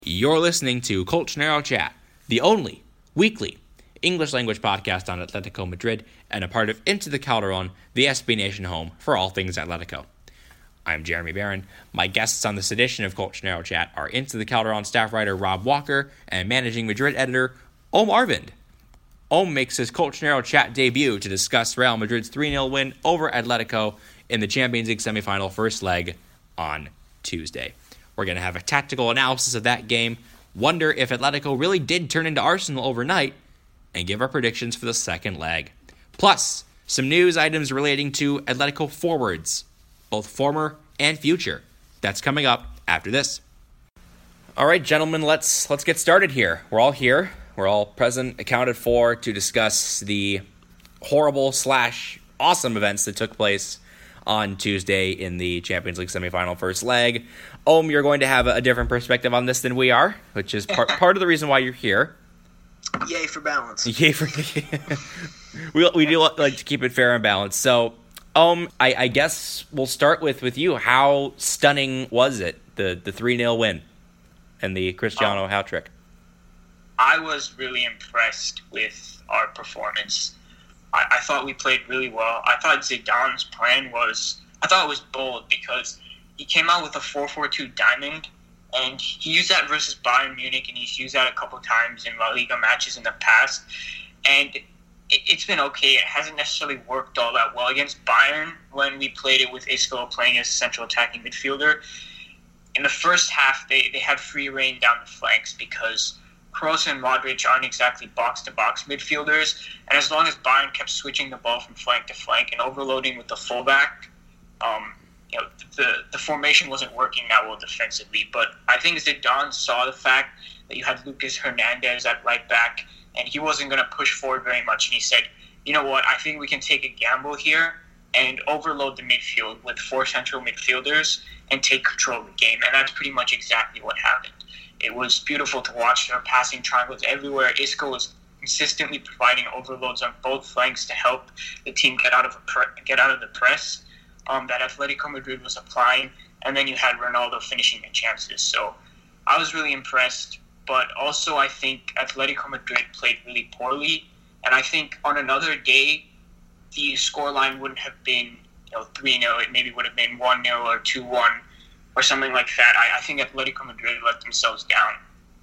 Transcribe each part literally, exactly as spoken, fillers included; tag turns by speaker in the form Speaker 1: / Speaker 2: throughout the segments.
Speaker 1: You're listening to Colchonero Chat, the only weekly English language podcast on Atletico Madrid and a part of Into the Calderon, the S B Nation home for all things Atletico. I'm Jeremy Barron. My guests on this edition of Colchonero Chat are Into the Calderon staff writer Rob Walker and managing Madrid editor Om Arvind. Om makes his Colchonero Chat debut to discuss Real Madrid's three nil win over Atletico in the Champions League semifinal first leg on Tuesday. We're going to have a tactical analysis of that game, wonder if Atletico really did turn into Arsenal overnight, and give our predictions for the second leg. Plus, some news items relating to Atletico forwards, both former and future. That's coming up after this. All right, gentlemen, let's let's get started here. We're all here. We're all present, accounted for, to discuss the horrible slash awesome events that took place on Tuesday in the Champions League semifinal first leg. Om, you're going to have a different perspective on this than we are, which is part part of the reason why you're here.
Speaker 2: Yay for balance.
Speaker 1: Yay for we we do like to keep it fair and balanced. So, um, I, I guess we'll start with, with you. How stunning was it, the the three nil win and the Cristiano um, hat trick?
Speaker 3: I was really impressed with our performance. I, I thought we played really well. I thought Zidane's plan was, I thought it was bold because he came out with a four four two diamond, and he used that versus Bayern Munich, and he's used that a couple times in La Liga matches in the past. And it, it's been okay. It hasn't necessarily worked all that well against Bayern when we played it with Isco playing as a central attacking midfielder. In the first half, they, they had free reign down the flanks because Kroos and Modric aren't exactly box-to-box midfielders, and as long as Bayern kept switching the ball from flank to flank and overloading with the fullback, um, you know, the the formation wasn't working that well defensively. But I think Zidane saw the fact that you had Lucas Hernandez at right back, and he wasn't going to push forward very much, and he said, you know what, I think we can take a gamble here and overload the midfield with four central midfielders and take control of the game, and that's pretty much exactly what happened. It was beautiful to watch. There were passing triangles everywhere. Isco was consistently providing overloads on both flanks to help the team get out of a pre- get out of the press um, that Atletico Madrid was applying. And then you had Ronaldo finishing the chances. So I was really impressed. But also I think Atletico Madrid played really poorly. And I think on another day, the scoreline wouldn't have been you know three nil. It maybe would have been one nil or two one. Or something like that. I, I think Atletico Madrid let themselves down.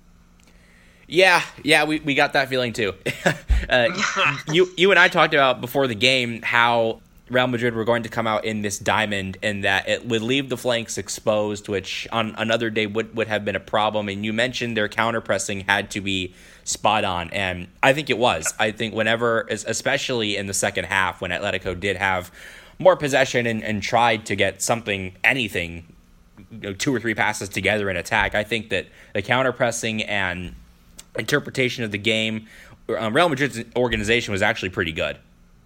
Speaker 1: Yeah, yeah, we, we got that feeling too. uh, you you and I talked about before the game how Real Madrid were going to come out in this diamond and that it would leave the flanks exposed, which on another day would, would have been a problem. And you mentioned their counter-pressing had to be spot on, and I think it was. I think whenever, especially in the second half, when Atletico did have more possession and, and tried to get something, anything, you know, two or three passes together in attack, I think that the counter-pressing and interpretation of the game, um, Real Madrid's organization was actually pretty good.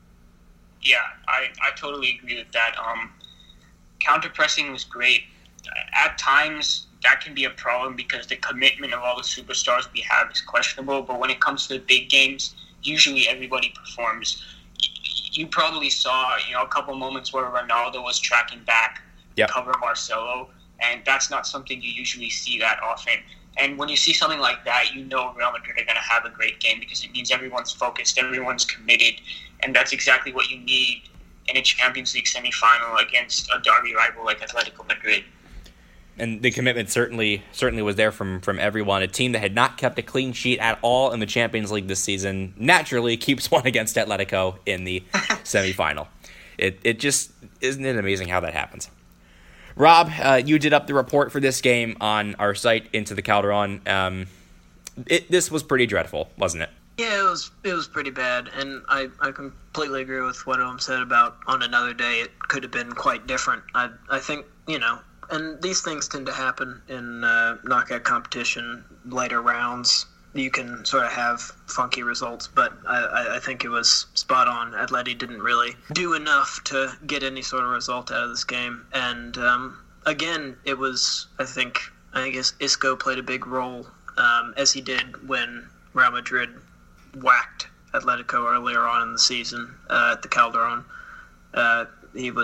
Speaker 3: Yeah, I, I totally agree with that. Um, counter-pressing was great. At times, that can be a problem because the commitment of all the superstars we have is questionable, but when it comes to the big games, usually everybody performs. You probably saw, you know, a couple moments where Ronaldo was tracking back
Speaker 1: yep.
Speaker 3: to cover Marcelo, and that's not something you usually see that often. And when you see something like that, you know Real Madrid are going to have a great game because it means everyone's focused, everyone's committed, and that's exactly what you need in a Champions League semifinal against a derby rival like Atletico Madrid.
Speaker 1: And the commitment certainly certainly was there from, from everyone. A team that had not kept a clean sheet at all in the Champions League this season naturally keeps one against Atletico in the semifinal. It it just, isn't it amazing how that happens? Rob, uh, you did up the report for this game on our site, Into the Calderon. Um, it, this was pretty dreadful, wasn't it?
Speaker 2: Yeah, it was it was pretty bad, and I, I completely agree with what Ohm said about on another day it could have been quite different. I I think, you know, and these things tend to happen in uh, knockout competition, later rounds. You can sort of have funky results, but I, I think it was spot on. Atleti didn't really do enough to get any sort of result out of this game. And um, again, it was, I think, I guess Isco played a big role, um, as he did when Real Madrid whacked Atletico earlier on in the season uh, at the Calderon. Uh, he was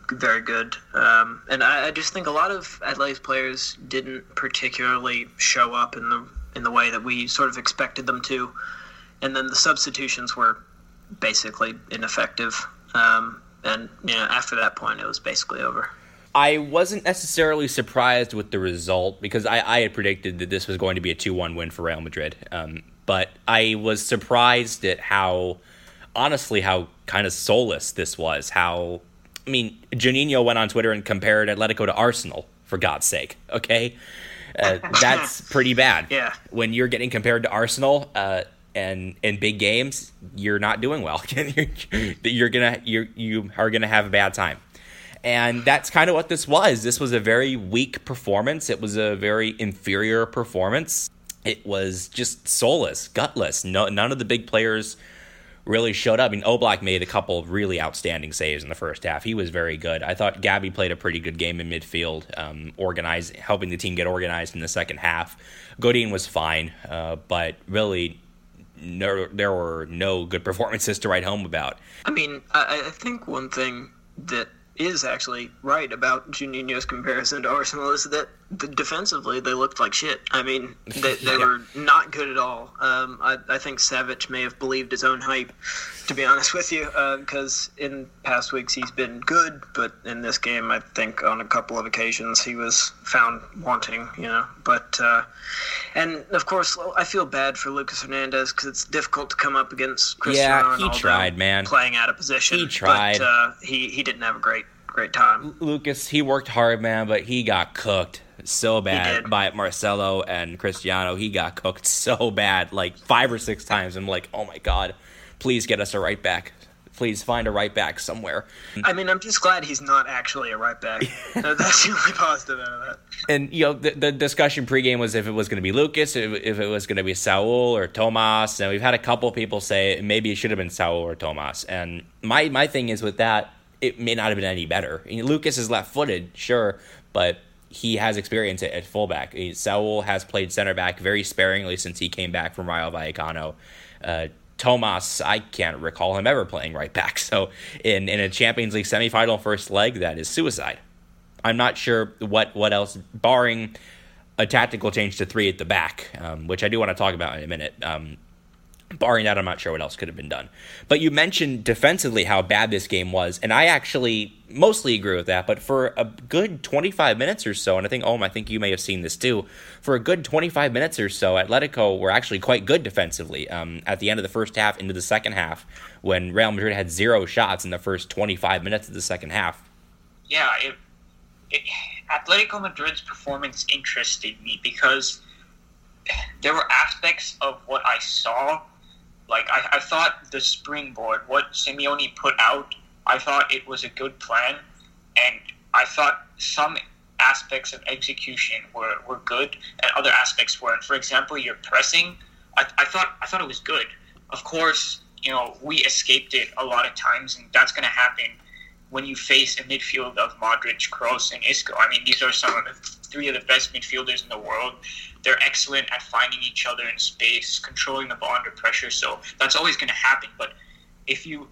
Speaker 2: very good. Um, and I, I just think a lot of Atlético's players didn't particularly show up in the in the way that we sort of expected them to. And then the substitutions were basically ineffective. Um, and you know, after that point, it was basically over.
Speaker 1: I wasn't necessarily surprised with the result because I, I had predicted that this was going to be a two one win for Real Madrid. Um, but I was surprised at how, honestly, how kind of soulless this was. How, I mean, Juninho went on Twitter and compared Atletico to Arsenal, for God's sake, okay? Uh, that's pretty bad.
Speaker 2: Yeah.
Speaker 1: When you're getting compared to Arsenal uh, and in big games, you're not doing well. you're, you're gonna you're, you are gonna have a bad time. And that's kind of what this was. This was a very weak performance. It was a very inferior performance. It was just soulless, gutless. No, none of the big players really showed up. I mean, Oblak made a couple of really outstanding saves in the first half. He was very good. I thought Gabi played a pretty good game in midfield, um, organized, helping the team get organized in the second half. Godin was fine, uh, but really no, there were no good performances to write home about.
Speaker 2: I mean, I, I think one thing that is actually right about Juninho's comparison to Arsenal is that the, defensively they looked like shit. I mean, they, they
Speaker 1: Yeah.
Speaker 2: were not good at all. Um, I, I think Savic may have believed his own hype, to be honest with you, because uh, in past weeks he's been good, but in this game I think on a couple of occasions he was found wanting, you know. But uh, and of course I feel bad for Lucas Hernandez because it's difficult to come up against Cristiano
Speaker 1: Yeah, he
Speaker 2: Ronaldo
Speaker 1: tried, man.
Speaker 2: playing out of position.
Speaker 1: He tried.
Speaker 2: But uh, he, he didn't have a great great time.
Speaker 1: Lucas, he worked hard, man, but he got cooked so bad
Speaker 2: did.
Speaker 1: by Marcelo and Cristiano. He got cooked so bad, like five or six times. I'm like, oh my God, please get us a right back. Please find a right back somewhere.
Speaker 2: I mean, I'm just glad he's not actually a right back. That's the only positive out of that.
Speaker 1: And, you know, the, the discussion pregame was if it was going to be Lucas, if, if it was going to be Saul or Tomas. And we've had a couple people say maybe it should have been Saul or Tomas. And my, my thing is with that, it may not have been any better. I mean, Lucas is left-footed, sure, but he has experience at, at fullback. I mean, Saul has played center back very sparingly since he came back from Rayo Vallecano. Uh, Tomas, I can't recall him ever playing right back. So in, in a Champions League semifinal first leg, that is suicide. I'm not sure what, what else, barring a tactical change to three at the back, um, which I do want to talk about in a minute. Um, barring that, I'm not sure what else could have been done. But you mentioned defensively how bad this game was, and I actually mostly agree with that. But for a good twenty-five minutes or so, and I think, Ohm, I think you may have seen this too, for a good twenty-five minutes or so, Atletico were actually quite good defensively um, at the end of the first half into the second half when Real Madrid had zero shots in the first twenty-five minutes of the second half.
Speaker 3: Yeah, it, it, Atletico Madrid's performance interested me because there were aspects of what I saw. Like, I, I thought the springboard, what Simeone put out, I thought it was a good plan. And I thought some aspects of execution were, were good and other aspects weren't. For example, your pressing, I, I thought I thought it was good. Of course, you know, we escaped it a lot of times, and that's going to happen when you face a midfield of Modric, Kroos, and Isco. I mean, these are some of the three of the best midfielders in the world. They're excellent at finding each other in space, controlling the ball under pressure, so that's always going to happen. But if you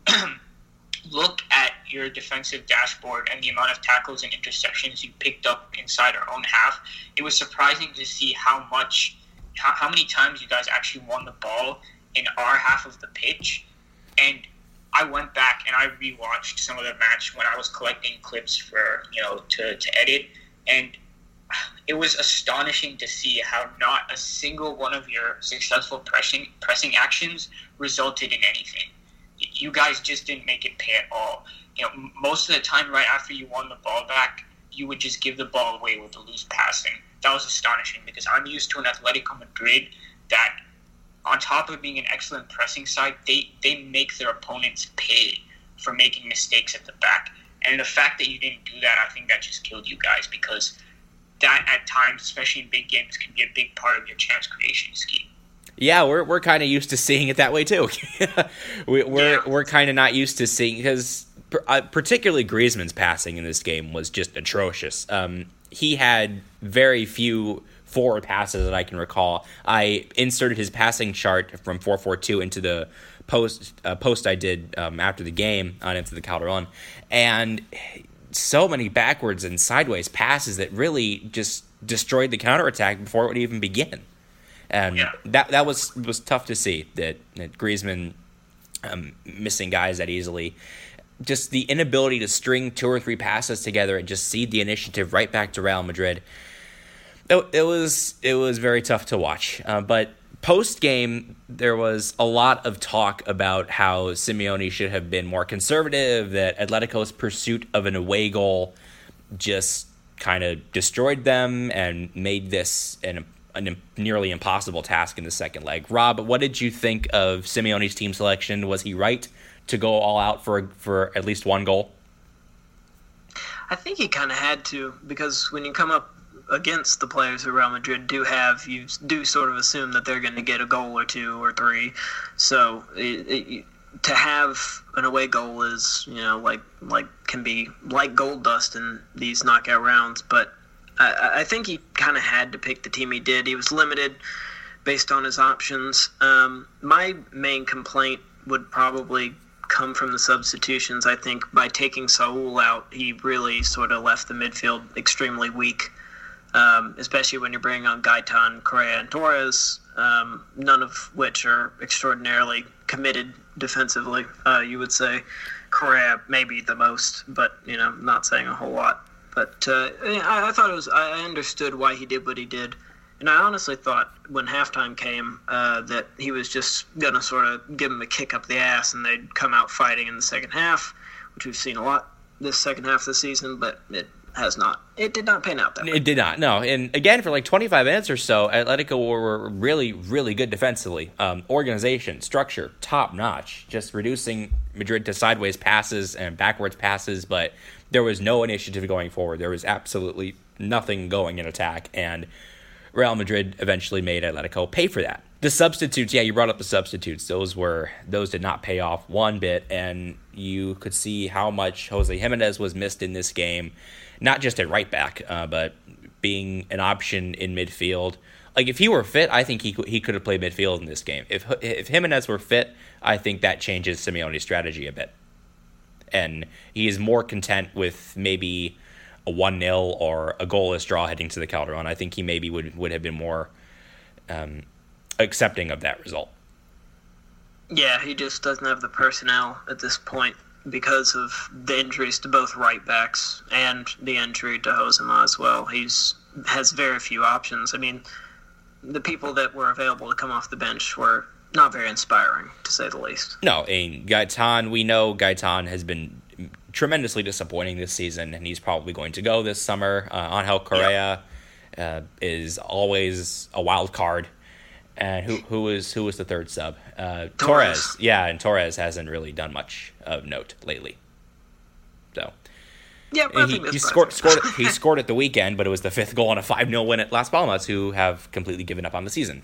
Speaker 3: look at your defensive dashboard and the amount of tackles and interceptions you picked up inside our own half, it was surprising to see how much, how, how many times you guys actually won the ball in our half of the pitch. And I went back and I rewatched some of the match when I was collecting clips for, you know, to, to edit. And it was astonishing to see how not a single one of your successful pressing pressing actions resulted in anything. You guys just didn't make it pay at all. You know, most of the time right after you won the ball back, you would just give the ball away with the loose passing. That was astonishing because I'm used to an Atletico Madrid that, on top of being an excellent pressing side, they, they make their opponents pay for making mistakes at the back. And the fact that you didn't do that, I think that just killed you guys because that at times, especially in big games, can be a big part of your chance creation scheme.
Speaker 1: Yeah, we're we're kind of used to seeing it that way too. we, we're
Speaker 3: Yeah.
Speaker 1: we're kind of not used to seeing because uh, particularly Griezmann's passing in this game was just atrocious. Um, he had very few forward passes that I can recall. I inserted his passing chart from four four two into the post uh, post I did um, after the game on Into the Calderon, and so many backwards and sideways passes that really just destroyed the counterattack before it would even begin. And
Speaker 3: yeah.
Speaker 1: that that was was tough to see, that, that Griezmann um, missing guys that easily. Just the inability to string two or three passes together and just cede the initiative right back to Real Madrid. It, it was it was very tough to watch. Uh, but post-game, there was a lot of talk about how Simeone should have been more conservative, that Atletico's pursuit of an away goal just kind of destroyed them and made this an, an nearly impossible task in the second leg. Rob, what did you think of Simeone's team selection? Was he right to go all out for for at least one goal?
Speaker 2: I think he kind of had to, because when you come up against the players who Real Madrid do have, you do sort of assume that they're going to get a goal or two or three. So it, it, to have an away goal is, you know, like like can be like gold dust in these knockout rounds. But I, I think he kind of had to pick the team he did. He was limited based on his options. Um, my main complaint would probably come from the substitutions. I think by taking Saul out, he really sort of left the midfield extremely weak, um, especially when you're bringing on Gaetan, Correa, and Torres, um, none of which are extraordinarily committed defensively, uh, you would say. Correa maybe the most, but, you know, not saying a whole lot. But uh, I, I thought it was, I understood why he did what he did. And I honestly thought when halftime came uh, that he was just going to sort of give him a kick up the ass and they'd come out fighting in the second half, which we've seen a lot this second half of the season, but it has not. It did not pan out that way.
Speaker 1: It did not, no. And again, for like twenty-five minutes or so, Atletico were really, really good defensively. Um, organization, structure, top-notch, just reducing Madrid to sideways passes and backwards passes, but there was no initiative going forward. There was absolutely nothing going in attack, and Real Madrid eventually made Atletico pay for that. The substitutes, yeah, you brought up the substitutes. Those were those did not pay off one bit, and you could see how much Jose Jimenez was missed in this game, not just at right back, uh, but being an option in midfield. Like, if he were fit, I think he could, he could have played midfield in this game. If if Jimenez were fit, I think that changes Simeone's strategy a bit, and he is more content with maybe a one nil or a goalless draw heading to the Calderon. I think he maybe would, would have been more um, accepting of that result.
Speaker 2: Yeah, he just doesn't have the personnel at this point because of the injuries to both right backs and the injury to Josema as well. He's has very few options. I mean, the people that were available to come off the bench were not very inspiring, to say the least.
Speaker 1: No, and Gaetan, we know Gaetan has been tremendously disappointing this season, and he's probably going to go this summer. Uh, Angel Correa uh, is always a wild card. And who who is who was the third sub? Uh, Torres. Torres. Yeah, and Torres hasn't really done much of note lately. So
Speaker 2: yeah,
Speaker 1: he, he scored scored he scored at the weekend, but it was the fifth goal on a five nil win at Las Palmas, who have completely given up on the season.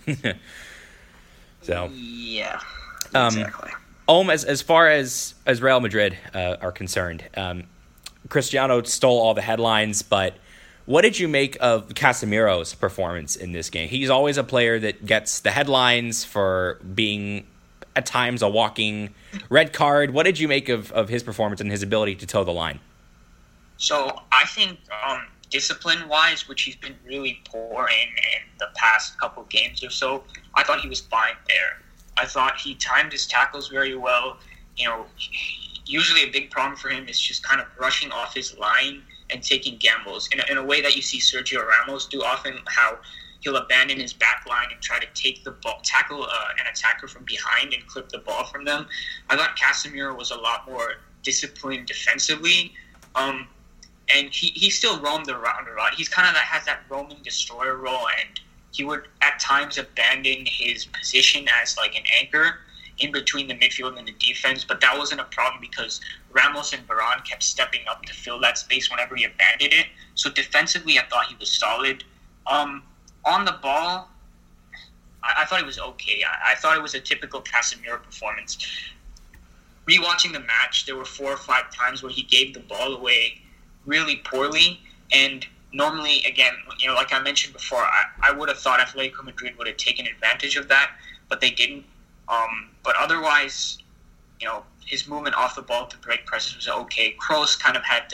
Speaker 1: So
Speaker 2: yeah,
Speaker 1: exactly. Um, Um, as as far as, as Real Madrid uh, are concerned, um, Cristiano stole all the headlines, but what did you make of Casemiro's performance in this game? He's always a player that gets the headlines for being, at times, a walking red card. What did you make of, of his performance and his ability to toe the line?
Speaker 3: So I think um, discipline-wise, which he's been really poor in in the past couple games or so, I thought he was fine there. I thought he timed his tackles very well. You know, usually a big problem for him is just kind of rushing off his line and taking gambles in a, in a way that you see Sergio Ramos do often, how he'll abandon his back line and try to take the ball, tackle uh, an attacker from behind and clip the ball from them. I thought Casemiro was a lot more disciplined defensively. Um, and he, he still roamed around a lot. He's kind of that, has that roaming destroyer role, and he would at times abandon his position as like an anchor in between the midfield and the defense, but that wasn't a problem because Ramos and Varane kept stepping up to fill that space whenever he abandoned it. So defensively, I thought he was solid. Um, on the ball, I, I thought it was okay. I, I thought it was a typical Casemiro performance. Rewatching the match, there were four or five times where he gave the ball away really poorly, and normally, again, you know, like I mentioned before, I, I would have thought Atletico Madrid would have taken advantage of that, but they didn't. Um, but otherwise, you know, his movement off the ball to break presses was okay. Kroos kind of had to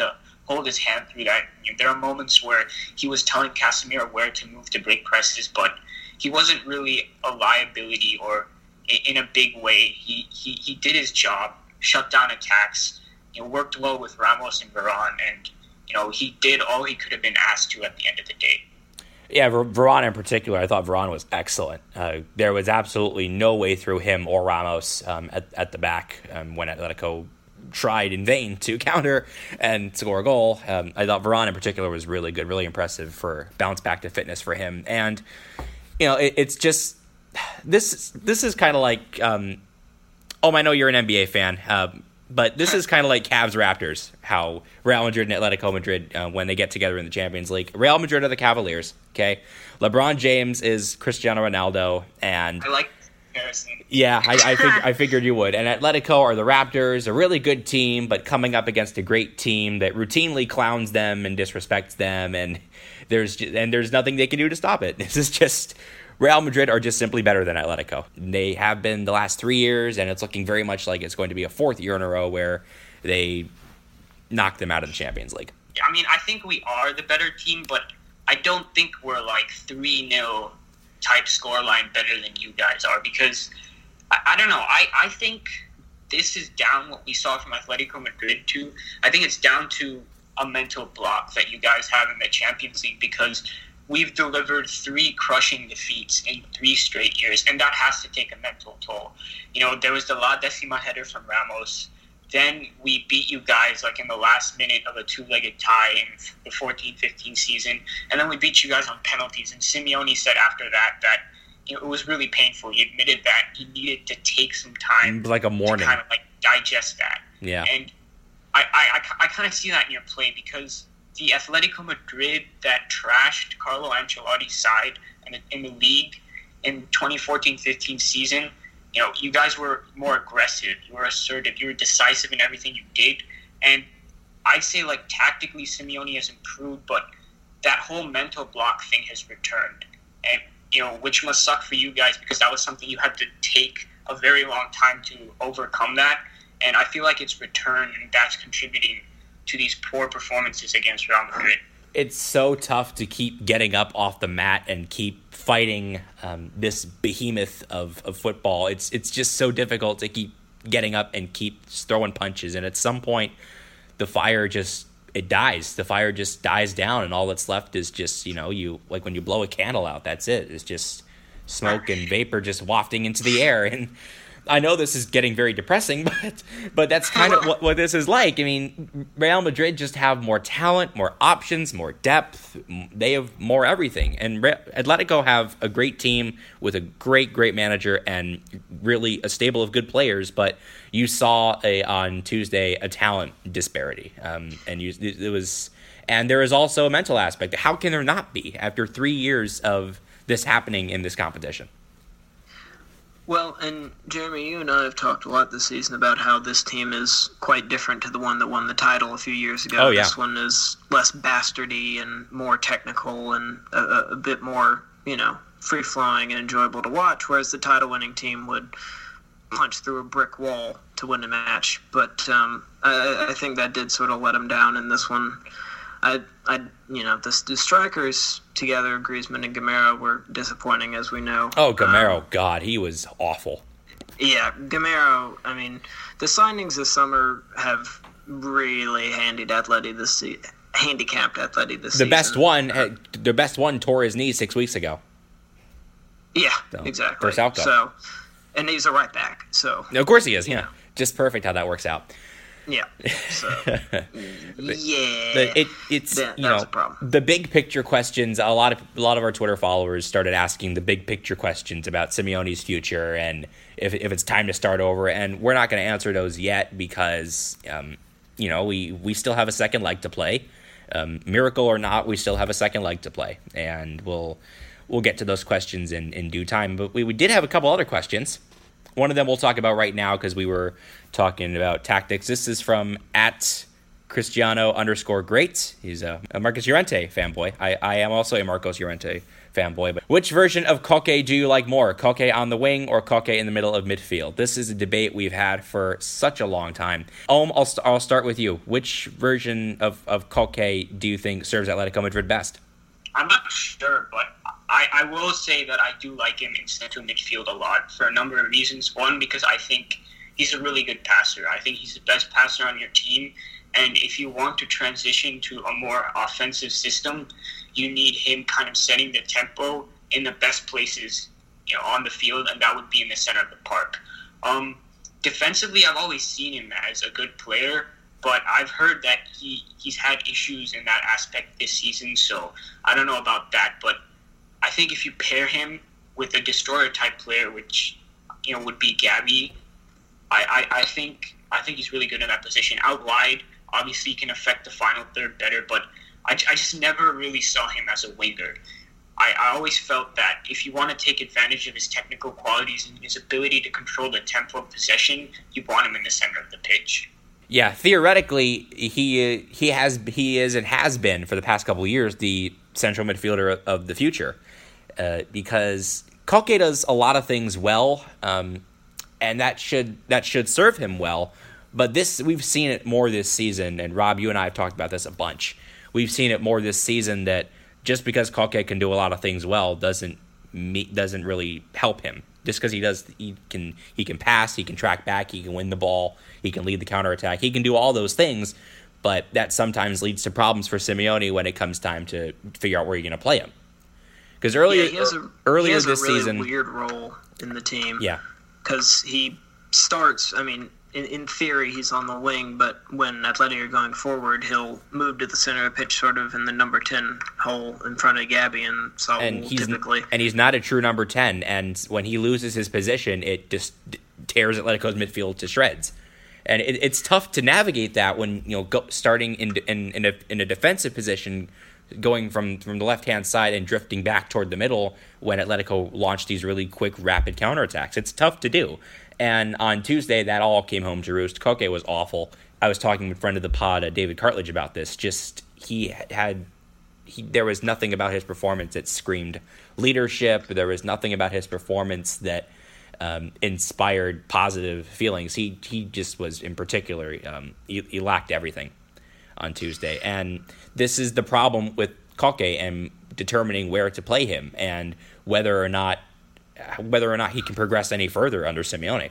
Speaker 3: hold his hand through that. You know, there are moments where he was telling Casemiro where to move to break presses, but he wasn't really a liability or in a big way. He he, he did his job, shut down attacks, you know, worked well with Ramos and Varane, and you know he did all he could have been asked to at the end of the day.
Speaker 1: Yeah, Varane in particular, I thought Varane was excellent. Uh, there was absolutely no way through him or Ramos um, at, at the back um, when Atletico tried in vain to counter and score a goal. Um, I thought Varane in particular was really good, really impressive for bounce back to fitness for him. And, you know, it, it's just, this This is kind of like, um, oh, I know you're an N B A fan, um, but this is kind of like Cavs Raptors, how Real Madrid and Atletico Madrid, uh, when they get together in the Champions League. Real Madrid are the Cavaliers, okay? LeBron James is Cristiano Ronaldo, and
Speaker 3: I like comparison.
Speaker 1: Yeah, I, I, fig- I figured you would. And Atletico are the Raptors, a really good team, but coming up against a great team that routinely clowns them and disrespects them, and there's and there's nothing they can do to stop it. This is just Real Madrid are just simply better than Atletico. They have been the last three years, and it's looking very much like it's going to be a fourth year in a row where they knock them out of the Champions League.
Speaker 3: I mean, I think we are the better team, but I don't think we're like three nil type scoreline better than you guys are, because I, I don't know. I, I think this is down what we saw from Atletico Madrid too. I think it's down to a mental block that you guys have in the Champions League, because we've delivered three crushing defeats in three straight years, and that has to take a mental toll. You know, there was the La Decima header from Ramos. Then we beat you guys like in the last minute of a two-legged tie in the fourteen fifteen season, and then we beat you guys on penalties. And Simeone said after that that you know, it was really painful. He admitted that he needed to take some time,
Speaker 1: like a morning,
Speaker 3: to kind of like digest that.
Speaker 1: Yeah,
Speaker 3: and I I, I, I kind of see that in your play, because the Atletico Madrid that trashed Carlo Ancelotti's side in the, in the league in twenty fourteen fifteen season, you know, you guys were more aggressive, you were assertive, you were decisive in everything you did. And I'd say, like, tactically Simeone has improved, but that whole mental block thing has returned. And, you know, which must suck for you guys, because that was something you had to take a very long time to overcome that. And I feel like it's returned, and that's contributing to these poor performances against Real Madrid.
Speaker 1: It's so tough to keep getting up off the mat and keep fighting um, this behemoth of, of football. It's it's just so difficult to keep getting up and keep throwing punches. And at some point, the fire just, it dies. The fire just dies down, and all that's left is just, you know, you like when you blow a candle out, that's it. It's just smoke and vapor just wafting into the air. And I know this is getting very depressing, but but that's kind of what, what this is like. I mean, Real Madrid just have more talent, more options, more depth. They have more everything. And Re- Atletico have a great team with a great, great manager and really a stable of good players. But you saw a, on Tuesday a talent disparity. Um, and you, it was, and there is also a mental aspect. How can there not be after three years of this happening in this competition?
Speaker 2: Well, and Jeremy, you and I have talked a lot this season about how this team is quite different to the one that won the title a few years ago.
Speaker 1: Oh, yeah.
Speaker 2: This one is less bastardy and more technical and a, a bit more, you know, free-flowing and enjoyable to watch, whereas the title-winning team would punch through a brick wall to win a match. But um, I, I think that did sort of let them down in this one. I, I, you know, the, the strikers together, Griezmann and Gameiro, were disappointing, as we know.
Speaker 1: Oh, Gameiro,
Speaker 2: um,
Speaker 1: God, he was awful.
Speaker 2: Yeah, Gameiro, I mean, the signings this summer have really handied Atleti this se- handicapped Atleti this
Speaker 1: the
Speaker 2: season.
Speaker 1: The best one, uh, the best one tore his knee six weeks ago.
Speaker 2: Yeah,
Speaker 1: so,
Speaker 2: exactly.
Speaker 1: For Salco.
Speaker 2: So, and he's a right back, so.
Speaker 1: Of course he is, yeah.
Speaker 2: know.
Speaker 1: Just perfect how that works out.
Speaker 2: Yeah. So, yeah.
Speaker 1: It, it's
Speaker 2: that,
Speaker 1: you
Speaker 2: that
Speaker 1: know
Speaker 2: was a problem.
Speaker 1: The big picture questions. A lot of a lot of our Twitter followers started asking the big picture questions about Simeone's future and if if it's time to start over. And we're not going to answer those yet because um, you know we we still have a second leg to play. Um, miracle or not, we still have a second leg to play, and we'll we'll get to those questions in, in due time. But we, we did have a couple other questions. One of them we'll talk about right now because we were talking about tactics. This is from at Cristiano underscore great. He's a, a Marcos Llorente fanboy. I, I am also a Marcos Llorente fanboy. But which version of Koke do you like more? Koke on the wing or Koke in the middle of midfield? This is a debate we've had for such a long time. Ohm, I'll, st- I'll start with you. Which version of, of Koke do you think serves Atletico Madrid best?
Speaker 3: I'm not sure, but I, I will say that I do like him in central midfield a lot for a number of reasons. One, because I think he's a really good passer. I think he's the best passer on your team. And if you want to transition to a more offensive system, you need him kind of setting the tempo in the best places, you know, on the field, and that would be in the center of the park. Um, defensively, I've always seen him as a good player, but I've heard that he, he's had issues in that aspect this season, so I don't know about that. But I think if you pair him with a destroyer-type player, which, you know, would be Gabby, I, I, I think I think he's really good in that position. Out wide, obviously he can affect the final third better, but I, I just never really saw him as a winger. I, I always felt that if you want to take advantage of his technical qualities and his ability to control the tempo of possession, you want him in the center of the pitch.
Speaker 1: Yeah, theoretically, he he has he is and has been for the past couple of years the central midfielder of the future, uh, because Koke does a lot of things well, um, and that should that should serve him well. But this we've seen it more this season, and Rob, you and I have talked about this a bunch. We've seen it more this season that just because Koke can do a lot of things well doesn't meet, doesn't really help him. Just because he does, he can he can pass, he can track back, he can win the ball, he can lead the counterattack, he can do all those things, but that sometimes leads to problems for Simeone when it comes time to figure out where you're going to play him. Because earlier,
Speaker 2: yeah, he has a,
Speaker 1: earlier
Speaker 2: he has
Speaker 1: this
Speaker 2: a really
Speaker 1: season,
Speaker 2: weird role in the team.
Speaker 1: Yeah,
Speaker 2: because he starts. I mean, in, in theory, he's on the wing, but when Atleti are going forward, he'll move to the center of the pitch, sort of in the number ten hole in front of Gabby and Saul.
Speaker 1: and he's
Speaker 2: typically,
Speaker 1: and he's not a true number ten. And when he loses his position, it just tears Atletico's midfield to shreds. And it, it's tough to navigate that when you know go, starting in in in a, in a defensive position, going from, from the left-hand side and drifting back toward the middle when Atletico launched these really quick, rapid counterattacks. It's tough to do. And on Tuesday, that all came home to roost. Koke was awful. I was talking with a friend of the pod, uh, David Cartledge, about this. Just, he had, he, there was nothing about his performance that screamed leadership. There was nothing about his performance that um, inspired positive feelings. He he just was, in particular, um, he, he lacked everything on Tuesday. And this is the problem with Koke and determining where to play him and whether or not whether or not he can progress any further under Simeone.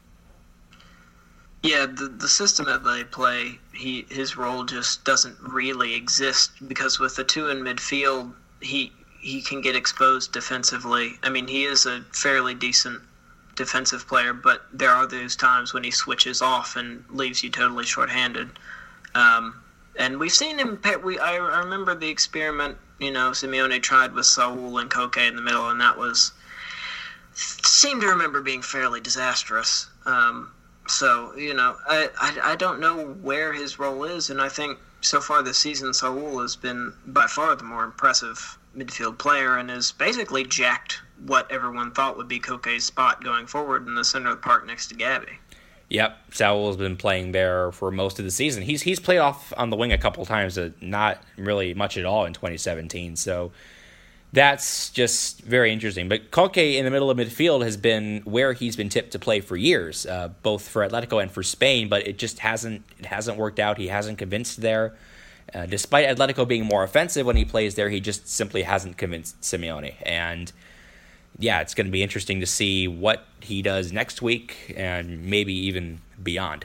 Speaker 2: Yeah, the the system that they play, he his role just doesn't really exist because with the two in midfield, he he can get exposed defensively. I mean, he is a fairly decent defensive player, but there are those times when he switches off and leaves you totally shorthanded. Um, And we've seen him. We I, I remember the experiment. You know, Simeone tried with Saul and Koke in the middle, and that was seemed to remember being fairly disastrous. Um, so you know, I, I I don't know where his role is, and I think so far this season, Saul has been by far the more impressive midfield player, and has basically jacked what everyone thought would be Koke's spot going forward in the center of the park next to Gabby.
Speaker 1: Yep, Saul's been playing there for most of the season. He's he's played off on the wing a couple times, uh, not really much at all in twenty seventeen. So that's just very interesting. But Koke in the middle of midfield has been where he's been tipped to play for years, uh, both for Atletico and for Spain. But it just hasn't it hasn't worked out. He hasn't convinced there. Uh, despite Atletico being more offensive when he plays there, he just simply hasn't convinced Simeone. And yeah, it's going to be interesting to see what he does next week and maybe even beyond.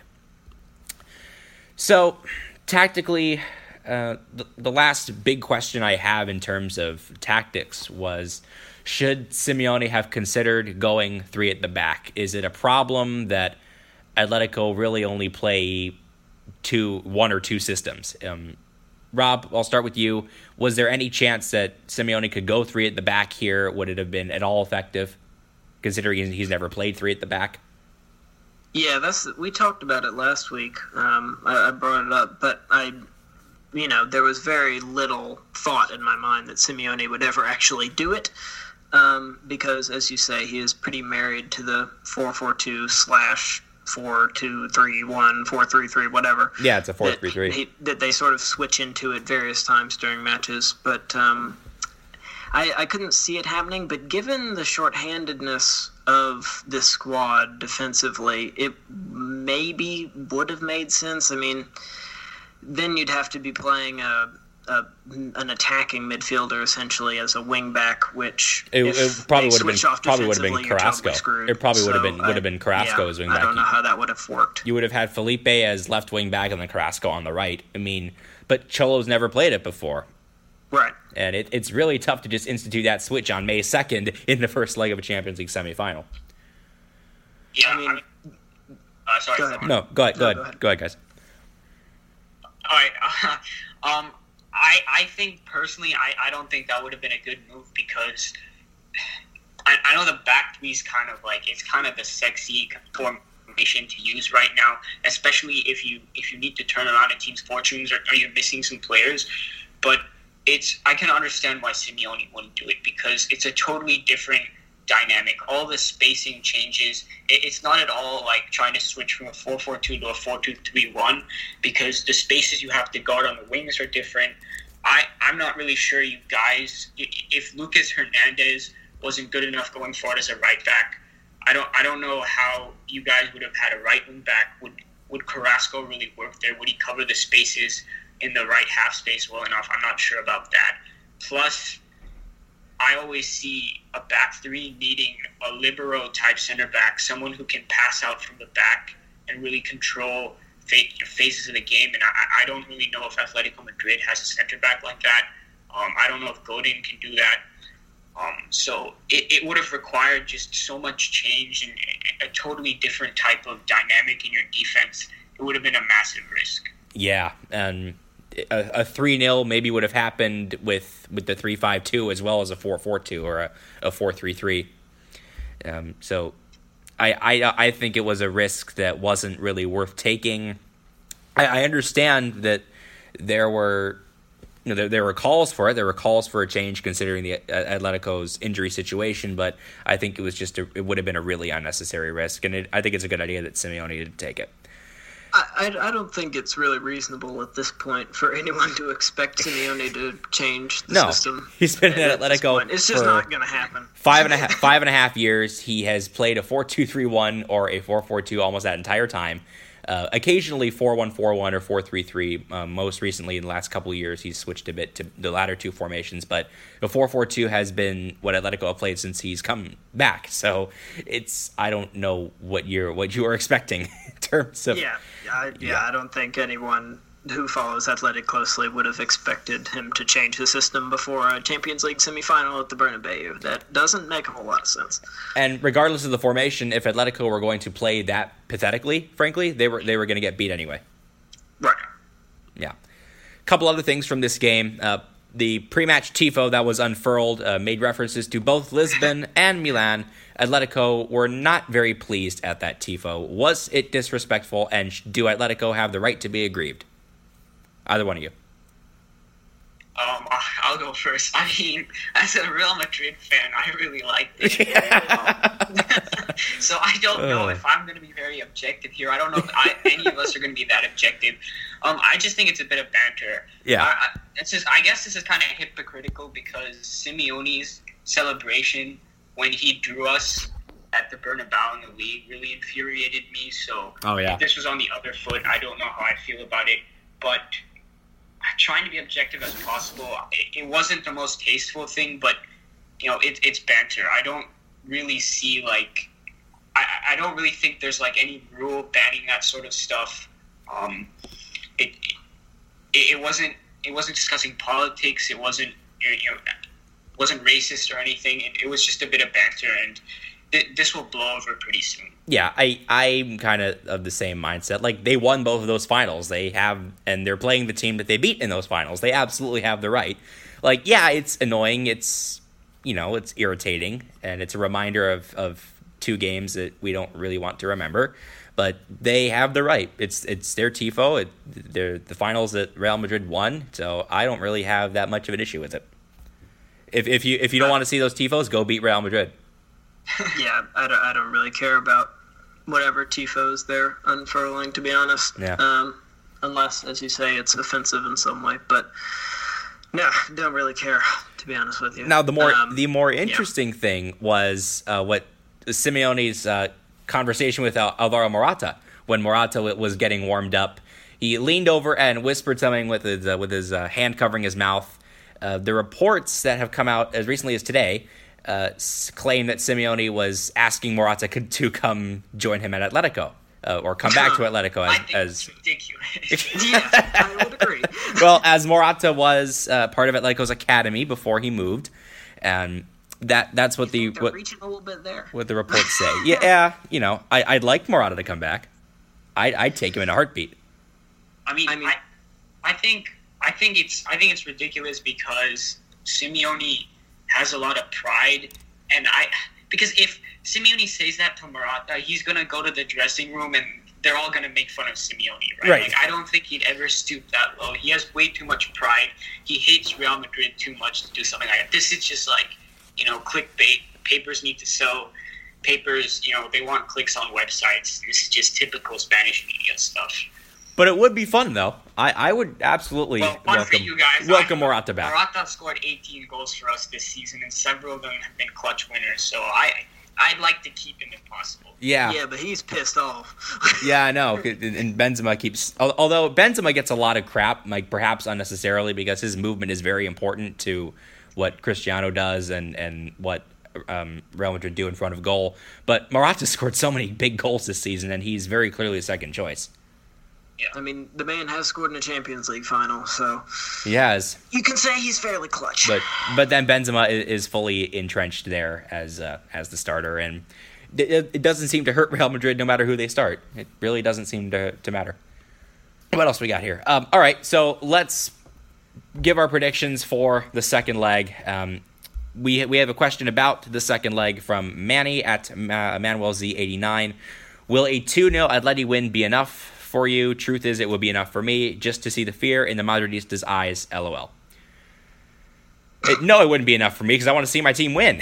Speaker 1: So, tactically, uh, the, the last big question I have in terms of tactics was, should Simeone have considered going three at the back? Is it a problem that Atletico really only play two, one or two systems? Um, Rob, I'll start with you. Was there any chance that Simeone could go three at the back here? Would it have been at all effective, considering he's never played three at the back?
Speaker 2: Yeah, that's we talked about it last week. Um, I, I brought it up, but I, you know, there was very little thought in my mind that Simeone would ever actually do it, um, because, as you say, he is pretty married to the four four two slash four two three one, four three three, whatever.
Speaker 1: Yeah, it's a four three three.
Speaker 2: That, that they sort of switch into at various times during matches. But um, I, I couldn't see it happening, but given the shorthandedness of this squad defensively, it maybe would have made sense. I mean, then you'd have to be playing a, a an attacking midfielder essentially as a wing back, which
Speaker 1: it,
Speaker 2: if
Speaker 1: it probably
Speaker 2: they
Speaker 1: would have
Speaker 2: switch
Speaker 1: been
Speaker 2: off
Speaker 1: probably would have been
Speaker 2: defensively, you're totally
Speaker 1: Carrasco.
Speaker 2: screwed.
Speaker 1: It probably would have
Speaker 2: So
Speaker 1: been would have been Carrasco
Speaker 2: yeah,
Speaker 1: as wing
Speaker 2: I
Speaker 1: back.
Speaker 2: don't know how that would have worked.
Speaker 1: You would have had Felipe as left wing back and then Carrasco on the right. I mean, but Cholo's never played it before.
Speaker 2: Right.
Speaker 1: And it, it's really tough to just institute that switch on May second in the first leg of a Champions League semifinal.
Speaker 3: Yeah,
Speaker 2: I mean,
Speaker 3: I mean uh, sorry.
Speaker 2: go ahead.
Speaker 1: No, go ahead, go,
Speaker 2: No,
Speaker 1: ahead.
Speaker 2: go ahead.
Speaker 1: go ahead, guys.
Speaker 3: All right. Uh, um, I I think personally, I, I don't think that would have been a good move because I, I know the back three is kind of like it's kind of the sexy formation to use right now, especially if you if you need to turn around a team's fortunes or, or you're missing some players. But it's I can understand why Simeone wouldn't do it because it's a totally different dynamic. All the spacing changes. It, it's not at all like trying to switch from a four four two to a four two three one because the spaces you have to guard on the wings are different. I, I'm not really sure you guys, if Lucas Hernandez wasn't good enough going forward as a right back, I don't I don't know how you guys would have had a right wing back. Would would Carrasco really work there? Would he cover the spaces in the right half space well enough? I'm not sure about that. Plus, I always see a back three needing a libero type center back, someone who can pass out from the back and really control phases of the game. And I, I don't really know if Atletico Madrid has a center back like that. Um, I don't know if Godin can do that. Um, so it, it would have required just so much change and a totally different type of dynamic in your defense. It would have been a massive risk.
Speaker 1: Yeah, and a, a three nil maybe would have happened with, with the three five two as well as a four four two or a, a four three three. Um, so I, I I think it was a risk that wasn't really worth taking. I, I understand that there were you know there, there were calls for it. There were calls for a change considering the Atletico's injury situation, but I think it was just a, it would have been a really unnecessary risk, and it, I think it's a good idea that Simeone didn't take it.
Speaker 2: I, I, I don't think it's really reasonable at this point for anyone to expect Simeone to change the
Speaker 1: no,
Speaker 2: system.
Speaker 1: He's been at, at Atletico.
Speaker 2: It's just not going to happen.
Speaker 1: Five and a half, five and a half years. He has played a four two three one or a four four two almost that entire time. Uh, occasionally four one four one or four three three. Um, most recently, in the last couple of years, he's switched a bit to the latter two formations. But the four four two has been what Atletico have played since he's come back. So it's I don't know what you're what you are expecting in terms of
Speaker 2: yeah, I, yeah, yeah. I don't think anyone who follows Athletic closely would have expected him to change the system before a Champions League semifinal at the Bernabeu. That doesn't make a whole lot of sense.
Speaker 1: And regardless of the formation, if Atletico were going to play that pathetically, frankly, they were they were going to get beat anyway.
Speaker 2: Right.
Speaker 1: Yeah. A couple other things from this game. Uh, the pre-match tifo that was unfurled uh, made references to both Lisbon and Milan. Atletico were not very pleased at that tifo. Was it disrespectful, and do Atletico have the right to be aggrieved? Either one of you.
Speaker 3: Um, I'll go first. I mean, as a Real Madrid fan, I really liked it. um, so I don't know if I'm going to be very objective here. I don't know if I, any of us are going to be that objective. Um, I just think it's a bit of banter.
Speaker 1: Yeah.
Speaker 3: I, I, it's just, I guess this is kind of hypocritical because Simeone's celebration when he drew us at the Bernabeu in the league really infuriated me. So
Speaker 1: oh, yeah.
Speaker 3: if this was on the other foot, I don't know how I feel about it. But trying to be objective as possible, it, it wasn't the most tasteful thing, but you know, it, it's banter. I don't really see like, I, I don't really think there's like any rule banning that sort of stuff. Um, it, it it wasn't it wasn't discussing politics. It wasn't you know wasn't racist or anything. It, it was just a bit of banter, and th- this will blow over pretty soon.
Speaker 1: Yeah, I, I'm kind of of the same mindset. Like, they won both of those finals. They have, and they're playing the team that they beat in those finals. They absolutely have the right. Like, yeah, it's annoying. It's, you know, it's irritating. And it's a reminder of, of two games that we don't really want to remember. But they have the right. It's it's their tifo. It, they're the finals that Real Madrid won. So I don't really have that much of an issue with it. If if you if you don't want to see those tifos, go beat Real Madrid.
Speaker 2: Yeah, I don't, I don't really care about whatever tifos they're unfurling, to be honest.
Speaker 1: Yeah.
Speaker 2: Um, unless, as you say, it's offensive in some way. But No, don't really care, to be honest with you.
Speaker 1: Now, the more
Speaker 2: Um,
Speaker 1: the more interesting yeah. thing was uh, what Simeone's uh, conversation with Al- Alvaro Morata. When Morata w- was getting warmed up, he leaned over and whispered something with his uh, with his uh, hand covering his mouth. Uh, the reports that have come out as recently as today uh, claim that Simeone was asking Morata to come join him at Atletico. Uh, or come back to Atletico as,
Speaker 3: I think
Speaker 1: as
Speaker 3: it's ridiculous.
Speaker 2: Yeah, I would agree.
Speaker 1: Well, as Morata was uh, part of Atletico's academy before he moved, and that that's what
Speaker 2: you
Speaker 1: the
Speaker 2: think
Speaker 1: what,
Speaker 2: reaching a little bit there.
Speaker 1: what the reports say. Yeah, yeah, you know, I, I'd like Morata to come back. I'd, I'd take him in a heartbeat.
Speaker 3: I mean,
Speaker 2: I mean-
Speaker 3: I, I think I think it's I think it's ridiculous because Simeone has a lot of pride, and I because if Simeone says that to Morata, he's gonna go to the dressing room and they're all gonna make fun of Simeone, right?
Speaker 1: Right.
Speaker 3: Like I don't think he'd ever stoop that low. He has way too much pride. He hates Real Madrid too much to do something like that. This is just like, you know, clickbait. Papers need to sell. Papers, you know, they want clicks on websites. This is just typical Spanish media stuff.
Speaker 1: But it would be fun, though. I, I would absolutely
Speaker 3: Well, one
Speaker 1: welcome
Speaker 3: for you guys.
Speaker 1: welcome
Speaker 3: I,
Speaker 1: Morata back.
Speaker 3: Morata scored eighteen goals for us this season, and several of them have been clutch winners. So I, I'd like to keep him if possible.
Speaker 1: Yeah,
Speaker 2: Yeah, but he's pissed off.
Speaker 1: yeah, I know. And Benzema keeps, although Benzema gets a lot of crap, like perhaps unnecessarily, because his movement is very important to what Cristiano does and and what um, Real Madrid do in front of goal. But Morata scored so many big goals this season, and he's very clearly a second choice.
Speaker 2: I mean, the man has scored in a Champions League final, so
Speaker 1: He has,
Speaker 2: you can say he's fairly clutch.
Speaker 1: but but then Benzema is, is fully entrenched there as uh, as the starter, and it, it doesn't seem to hurt Real Madrid no matter who they start. It really doesn't seem to to matter. What else we got here? Um, all right, so let's give our predictions for the second leg. Um, we we have a question about the second leg from Manny at uh, Manuel Z eighty-nine. Will a two nil Atleti win be enough for you? Truth is, it would be enough for me just to see the fear in the Madridistas' eyes. LOL. It, no, it wouldn't be enough for me because I want to see my team win.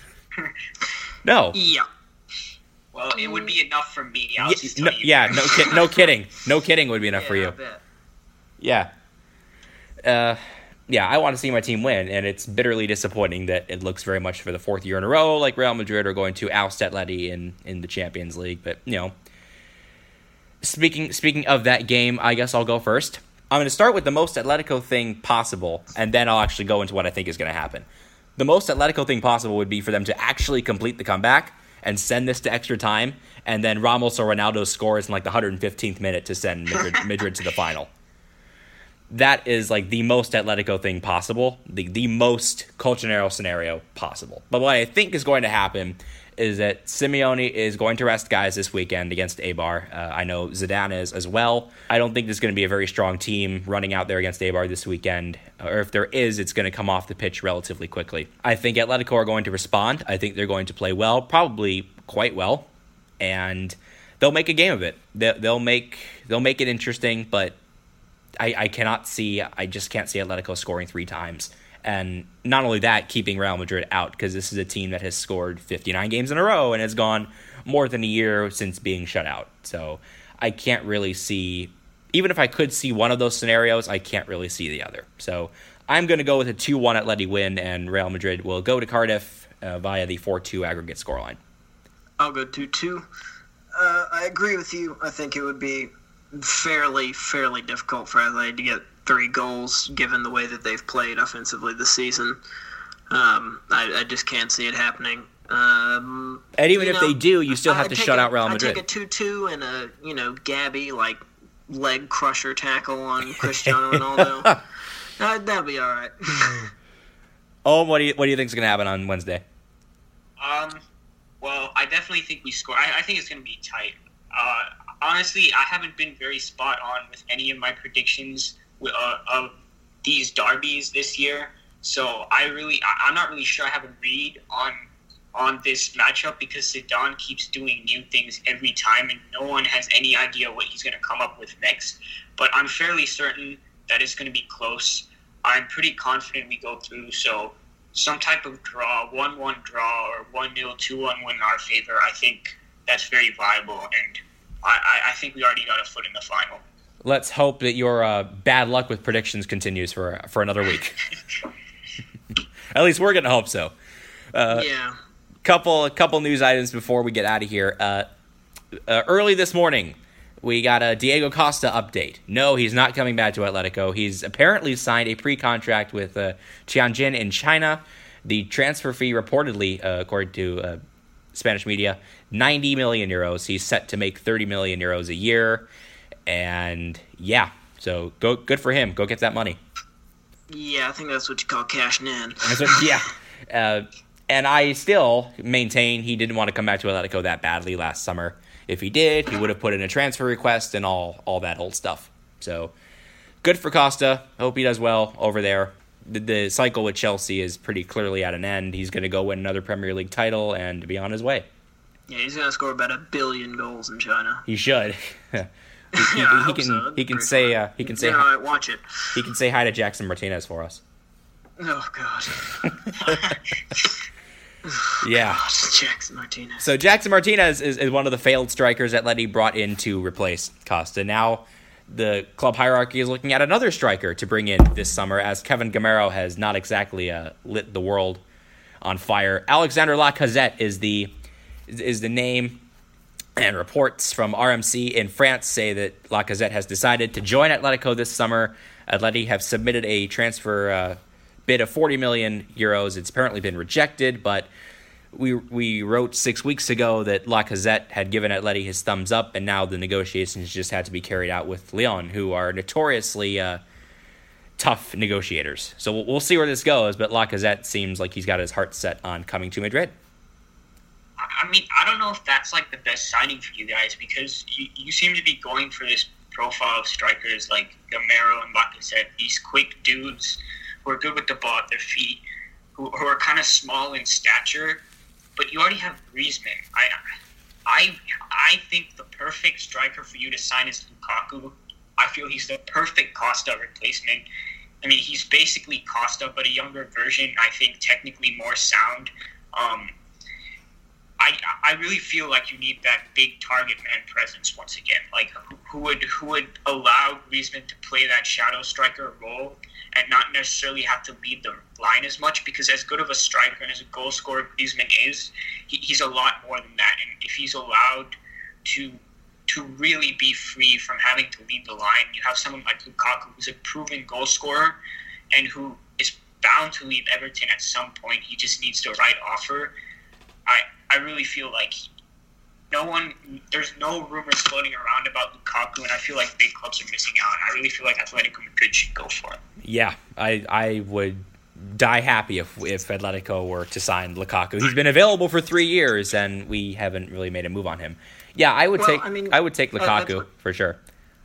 Speaker 1: No.
Speaker 2: Yeah.
Speaker 3: Well, it would be enough for me. I'll
Speaker 1: Yeah,
Speaker 3: just tell
Speaker 1: no,
Speaker 3: you.
Speaker 1: yeah, no, ki- no kidding. No kidding would be enough
Speaker 2: Yeah,
Speaker 1: for you.
Speaker 2: I bet.
Speaker 1: Yeah. Uh, yeah, I want to see my team win, and it's bitterly disappointing that it looks very much for the fourth year in a row like Real Madrid are going to oust Atleti in, in the Champions League. But, you know, speaking speaking of that game, I guess I'll go first. I'm going to start with the most Atletico thing possible, and then I'll actually go into what I think is going to happen. The most Atletico thing possible would be for them to actually complete the comeback and send this to extra time, and then Ramos or Ronaldo scores in like the one hundred fifteenth minute to send Madrid, Madrid to the final. That is like the most Atletico thing possible, the, the most Colchonero scenario possible. But what I think is going to happen is that Simeone is going to rest guys this weekend against Eibar. Uh, I know Zidane is as well. I don't think there's going to be a very strong team running out there against Eibar this weekend. Or if there is, it's going to come off the pitch relatively quickly. I think Atletico are going to respond. I think they're going to play well, probably quite well. And they'll make a game of it. They'll make, they'll make it interesting, but I, I cannot see, I just can't see Atletico scoring three times. And not only that, keeping Real Madrid out, because this is a team that has scored fifty-nine games in a row and has gone more than a year since being shut out. So I can't really see, even if I could see one of those scenarios, I can't really see the other. So I'm going to go with a two one Atleti win, and Real Madrid will go to Cardiff uh, via the four two aggregate scoreline.
Speaker 2: I'll go two two. Uh, I agree with you. I think it would be fairly, fairly difficult for Atleti to get three goals, given the way that they've played offensively this season. Um, I, I just can't see it happening. Um,
Speaker 1: And even
Speaker 2: you
Speaker 1: if
Speaker 2: know,
Speaker 1: they do, you still have
Speaker 2: I'd
Speaker 1: to
Speaker 2: take
Speaker 1: shut
Speaker 2: a-
Speaker 1: out Real
Speaker 2: I'd
Speaker 1: Madrid.
Speaker 2: take a two two and a, you know, Gabby, like, leg crusher tackle on Cristiano Ronaldo. uh, that'd be all right.
Speaker 1: Oh, what do you what do you think is going to happen on Wednesday?
Speaker 3: Um, well, I definitely think we score. I, I think it's going to be tight. Uh, honestly, I haven't been very spot on with any of my predictions with, uh, of these derbies this year. So I really, I, I'm not really sure I have a read on on this matchup because Zidane keeps doing new things every time, and no one has any idea what he's going to come up with next. But I'm fairly certain that it's going to be close. I'm pretty confident we go through. So some type of draw, one one draw, or one nil, two one win in our favor, I think that's very viable, and I, I, I think we already got a foot in the final.
Speaker 1: let's hope that your uh, bad luck with predictions continues for for another week. At least we're gonna hope so. Uh,
Speaker 2: yeah.
Speaker 1: Couple couple news items before we get out of here. Uh, uh, early this morning, we got a Diego Costa update. No, he's not coming back to Atletico. He's apparently signed a pre-contract with uh, Tianjin in China. The transfer fee reportedly, uh, according to uh, Spanish media, ninety million euros. He's set to make thirty million euros a year. And yeah, so go good for him. Go get that money.
Speaker 2: Yeah, I think that's what you call cashing in.
Speaker 1: What, yeah. Uh, and I still maintain he didn't want to come back to Atletico that badly last summer. If he did, he would have put in a transfer request and all, all that old stuff. So good for Costa. Hope he does well over there. The, the cycle with Chelsea is pretty clearly at an end. He's going to go win another Premier League title and be on his way.
Speaker 2: Yeah, he's going to score about a billion goals in China.
Speaker 1: He should. he, he,
Speaker 2: yeah, I
Speaker 1: he
Speaker 2: hope
Speaker 1: can
Speaker 2: so.
Speaker 1: he can say uh, he can say
Speaker 2: yeah,
Speaker 1: hi,
Speaker 2: I watch it.
Speaker 1: he can say hi to Jackson Martinez for us.
Speaker 2: Oh God.
Speaker 1: Yeah.
Speaker 2: God, Jackson Martinez.
Speaker 1: So Jackson Martinez is, is one of the failed strikers that Letty brought in to replace Costa. Now the club hierarchy is looking at another striker to bring in this summer, as Kevin Gamero has not exactly uh, lit the world on fire. Alexander Lacazette is the is the name, and reports from R M C in France say that Lacazette has decided to join Atletico this summer. Atleti have submitted a transfer uh, bid of forty million euros. It's apparently been rejected, but we we wrote six weeks ago that Lacazette had given Atleti his thumbs up, and now the negotiations just had to be carried out with Lyon, who are notoriously uh, tough negotiators. So we'll, we'll see where this goes, but Lacazette seems like he's got his heart set on coming to Madrid.
Speaker 3: I mean, I don't know if that's like the best signing for you guys, because you, you seem to be going for this profile of strikers like Gamero and Lacazette, these quick dudes who are good with the ball at their feet, who, who are kind of small in stature, but you already have Griezmann. I, I, I think the perfect striker for you to sign is Lukaku. I feel he's the perfect Costa replacement. I mean, he's basically Costa, but a younger version. I think technically more sound. Um, I, I really feel like you need that big target man presence once again, like who, who would who would allow Griezmann to play that shadow striker role and not necessarily have to lead the line as much, because as good of a striker and as a goal scorer Griezmann is, he, he's a lot more than that. And if he's allowed to to really be free from having to lead the line, you have someone like Lukaku, who's a proven goal scorer and who is bound to leave Everton at some point. He just needs the right offer. I I really feel like no one, there's no rumors floating around about Lukaku, and I feel like big clubs are missing out. I really feel like Atletico Madrid should go for it.
Speaker 1: Yeah, I I would die happy if if Atletico were to sign Lukaku. He's been available for three years, and we haven't really made a move on him. Yeah, I would
Speaker 2: well,
Speaker 1: take
Speaker 2: I, mean,
Speaker 1: I would take Lukaku
Speaker 2: uh,
Speaker 1: for sure.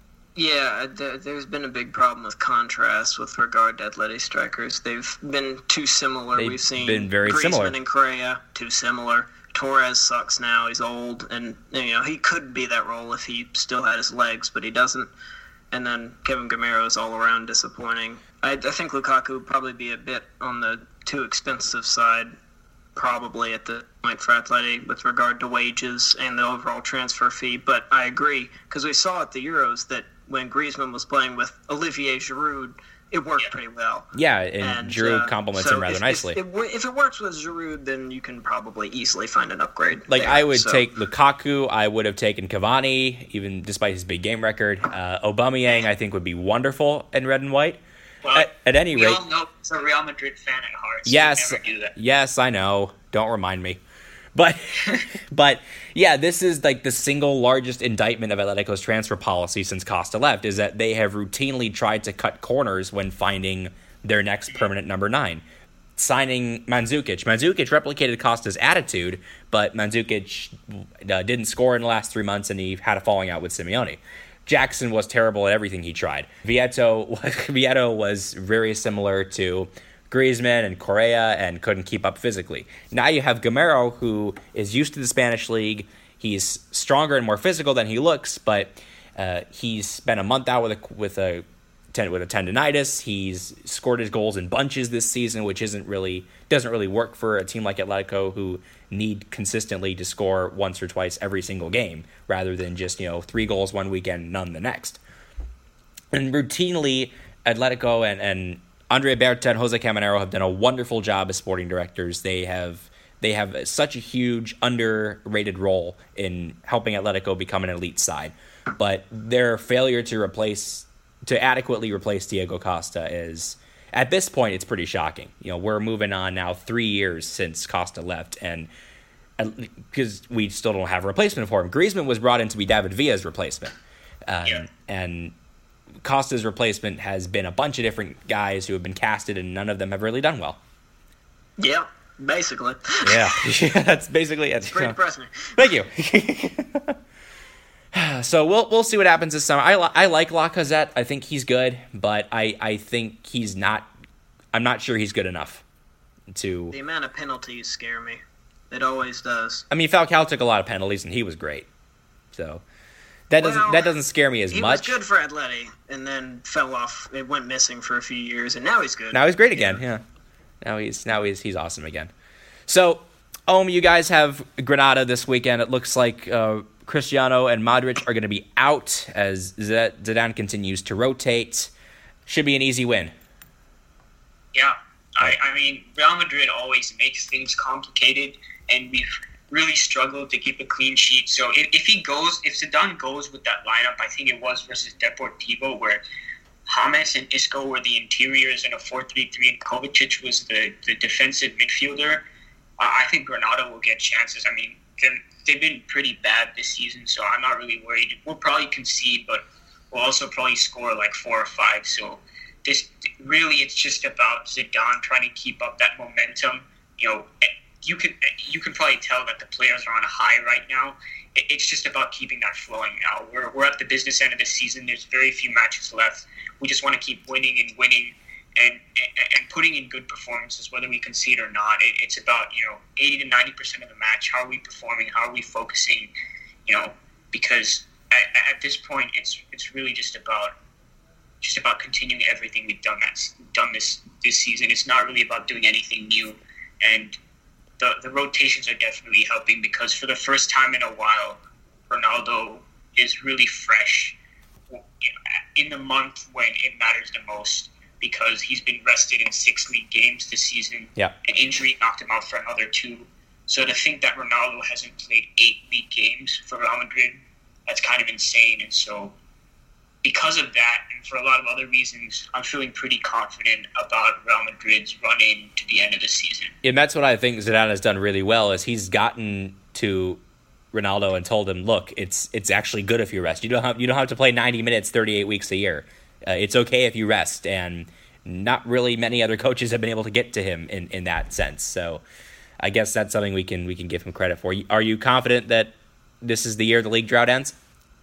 Speaker 2: Yeah, th- there's been a big problem with contrast with regard to Atleti strikers. They've been too similar.
Speaker 1: They've
Speaker 2: We've seen
Speaker 1: been very
Speaker 2: Griezmann
Speaker 1: similar.
Speaker 2: and Correa, too similar. Torres sucks now. He's old, and you know he could be that role if he still had his legs, but he doesn't. And then Kevin Gamero is all around disappointing. I, I think Lukaku would probably be a bit on the too expensive side, probably at the point for Atleti with regard to wages and the overall transfer fee. But I agree, because we saw at the Euros that when Griezmann was playing with Olivier Giroud, it worked
Speaker 3: Yeah.
Speaker 2: pretty well.
Speaker 1: Yeah, and,
Speaker 2: And,
Speaker 1: Giroud
Speaker 2: uh,
Speaker 1: complements
Speaker 2: so
Speaker 1: him rather
Speaker 2: if,
Speaker 1: nicely.
Speaker 2: If, if, if it works with Giroud, then you can probably easily find an upgrade.
Speaker 1: Like,
Speaker 2: there.
Speaker 1: I would
Speaker 2: So,
Speaker 1: take Lukaku. I would have taken Cavani, even despite his big game record. Uh, Aubameyang, I think, would be wonderful in red and white.
Speaker 3: Well,
Speaker 1: At, at any
Speaker 3: we
Speaker 1: rate,
Speaker 3: all know he's a Real Madrid fan at heart, so
Speaker 1: yes,
Speaker 3: we never do that.
Speaker 1: yes, I know. Don't remind me. But, but yeah, this is like the single largest indictment of Atletico's transfer policy since Costa left, is that they have routinely tried to cut corners when finding their next permanent number nine. Signing Mandzukic. Mandzukic replicated Costa's attitude, but Mandzukic uh, didn't score in the last three months, and he had a falling out with Simeone. Jackson was terrible at everything he tried. Vieto, Vieto was very similar to Griezmann and Correa and couldn't keep up physically. Now you have Gamero, who is used to the Spanish league. He's stronger and more physical than he looks, but uh, he's spent a month out with a with a with a tendonitis. He's scored his goals in bunches this season, which isn't really doesn't really work for a team like Atletico, who need consistently to score once or twice every single game, rather than just, you know, three goals one weekend, none the next. And routinely, Atletico and, and Andrea Berta and Jose Caminero have done a wonderful job as sporting directors. They have they have such a huge underrated role in helping Atletico become an elite side. But their failure to replace to adequately replace Diego Costa is, at this point, it's pretty shocking. You know, we're moving on now three years since Costa left, and because we still don't have a replacement for him. Griezmann was brought in to be David Villa's replacement, um,
Speaker 3: Yeah.
Speaker 1: and Costa's replacement has been a bunch of different guys who have been casted, and none of them have really done well.
Speaker 2: Yeah, basically.
Speaker 1: Yeah, yeah that's basically it.
Speaker 2: Pretty depressing.
Speaker 1: Thank you. So we'll we'll see what happens this summer. I, li- I like Lacazette. I think he's good, but I, I think he's not. I'm not sure he's good enough to.
Speaker 2: The amount of penalties scare me. It always does.
Speaker 1: I mean, Falcao took a lot of penalties, and he was great. So that doesn't
Speaker 2: Well,
Speaker 1: that doesn't scare me as
Speaker 2: He
Speaker 1: much.
Speaker 2: was good for Atleti, and then fell off. It went missing for a few years, and now he's good.
Speaker 1: Now he's great again. Yeah. Now he's now he's he's awesome again. So, um, you guys have Granada this weekend. It looks like uh, Cristiano and Modric are going to be out as Zidane continues to rotate. Should be an easy win.
Speaker 3: Yeah, I, I mean, Real Madrid always makes things complicated, and we've really struggled to keep a clean sheet. So if, if he goes, if Zidane goes with that lineup, I think it was versus Deportivo, where James and Isco were the interiors in a four three three, and Kovacic was the, the defensive midfielder, uh, I think Granada will get chances. I mean, they've been pretty bad this season, so I'm not really worried. We'll probably concede, but we'll also probably score like four or five. So this really, it's just about Zidane trying to keep up that momentum. You know, you can you can probably tell that the players are on a high right now. It's just about keeping that flowing now. We're we're at the business end of the season. There's very few matches left. We just want to keep winning and winning and and putting in good performances, whether we concede or not. It, it's about, you know, eighty to ninety percent of the match. How are we performing? How are we focusing? You know, because at, at this point, it's it's really just about just about continuing everything we've done that's done this this season. It's not really about doing anything new, and the the rotations are definitely helping, because for the first time in a while, Ronaldo is really fresh in the month when it matters the most, because he's been rested in six league games this season.
Speaker 1: Yeah.
Speaker 3: An injury knocked him out for another two. So to think that Ronaldo hasn't played eight league games for Real Madrid, that's kind of insane. And so because of that, and for a lot of other reasons, I'm feeling pretty confident about Real Madrid's run in to the end of the season.
Speaker 1: And that's what I think Zidane has done really well, is he's gotten to Ronaldo and told him, look, it's it's actually good if you rest. You don't have you don't have to play ninety minutes, thirty-eight weeks a year. Uh, it's okay if you rest, and not really many other coaches have been able to get to him in, in that sense. So I guess that's something we can we can give him credit for. Are you confident that this is the year the league drought ends?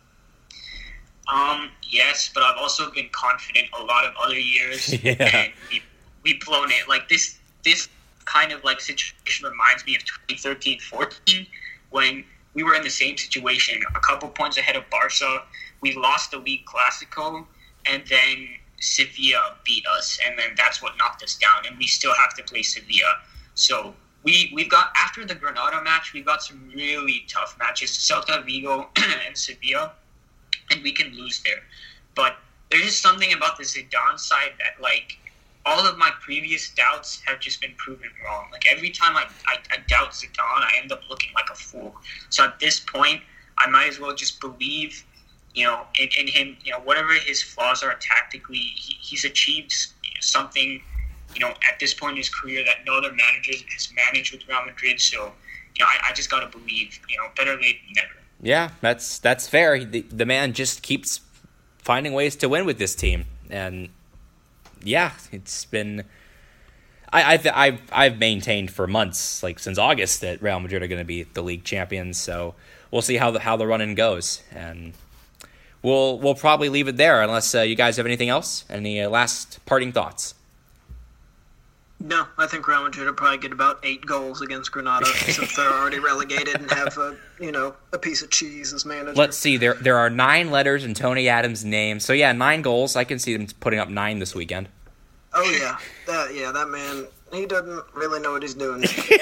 Speaker 3: Um, yes, but I've also been confident a lot of other years.
Speaker 1: Yeah.
Speaker 3: And we, we've blown it. Like this, this kind of like situation reminds me of twenty thirteen fourteen, when we were in the same situation, a couple points ahead of Barca. We lost the League Clasico, and then Sevilla beat us, and then that's what knocked us down, and we still have to play Sevilla. So we, we've got, after the Granada match, we've got some really tough matches, Celta Vigo and Sevilla, and we can lose there. But there's just something about the Zidane side that, like, all of my previous doubts have just been proven wrong. Like, every time I, I, I doubt Zidane, I end up looking like a fool. So at this point, I might as well just believe, you know, in, in him, you know, whatever his flaws are tactically, he, he's achieved something, you know, at this point in his career that no other manager has managed with Real Madrid. So, you know, I, I just got to believe, you know, better late than never.
Speaker 1: Yeah, that's that's fair. The, the man just keeps finding ways to win with this team, and yeah, it's been. I I th- I've I've maintained for months, like since August, that Real Madrid are going to be the league champions. So we'll see how the how the run-in goes, and we'll we'll probably leave it there unless uh, you guys have anything else. Any uh, last parting thoughts?
Speaker 2: No, I think Real Madrid will probably get about eight goals against Granada since they're already relegated and have a you know a piece of cheese as manager.
Speaker 1: Let's see. There there are nine letters in Tony Adams' name, so yeah, nine goals. I can see them putting up nine this weekend.
Speaker 2: Oh yeah, that yeah, that man, he doesn't really know what he's doing.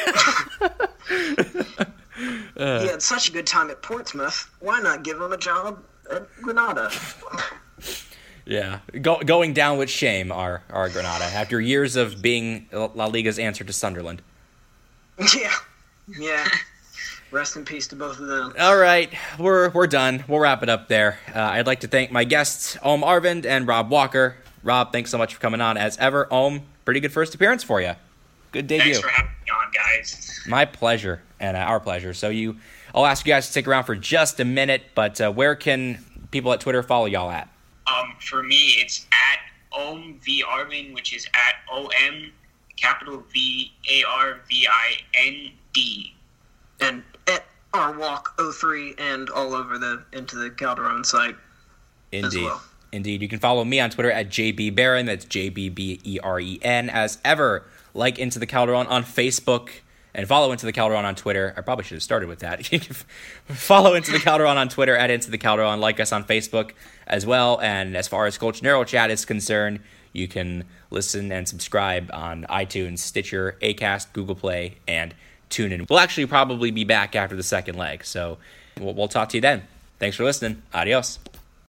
Speaker 2: uh, he had such a good time at Portsmouth. Why not give him a job at Granada?
Speaker 1: Yeah, Go, going down with shame are, are Granada after years of being La Liga's answer to Sunderland.
Speaker 2: Yeah, yeah. Rest in peace to both of them.
Speaker 1: All right, we're we're done. We'll wrap it up there. Uh, I'd like to thank my guests, Ohm Arvind and Rob Walker. Rob, thanks so much for coming on. As ever, Ohm, pretty good first appearance for you. Good debut.
Speaker 3: Thanks for having me on, guys.
Speaker 1: My pleasure, and uh, our pleasure. So you, I'll ask you guys to stick around for just a minute, but uh, where can people at Twitter follow y'all at?
Speaker 3: Um, for me, it's at Ohm V Arvind, which is at O M capital V A R V I N D.
Speaker 2: And at our walk oh three and all over the Into the Calderon site.
Speaker 1: Indeed.
Speaker 2: As well.
Speaker 1: Indeed. You can follow me on Twitter at J B Barron. That's J B B E R E N. As ever, like Into the Calderon on Facebook and follow Into the Calderon on Twitter. I probably should have started with that. Follow Into the Calderon on Twitter at Into the Calderon. Like us on Facebook as well. And as far as Coach Neuro Chat is concerned, you can listen and subscribe on iTunes, Stitcher, Acast, Google Play, and TuneIn. We'll actually probably be back after the second leg, so we'll, we'll talk to you then. Thanks for listening. Adios.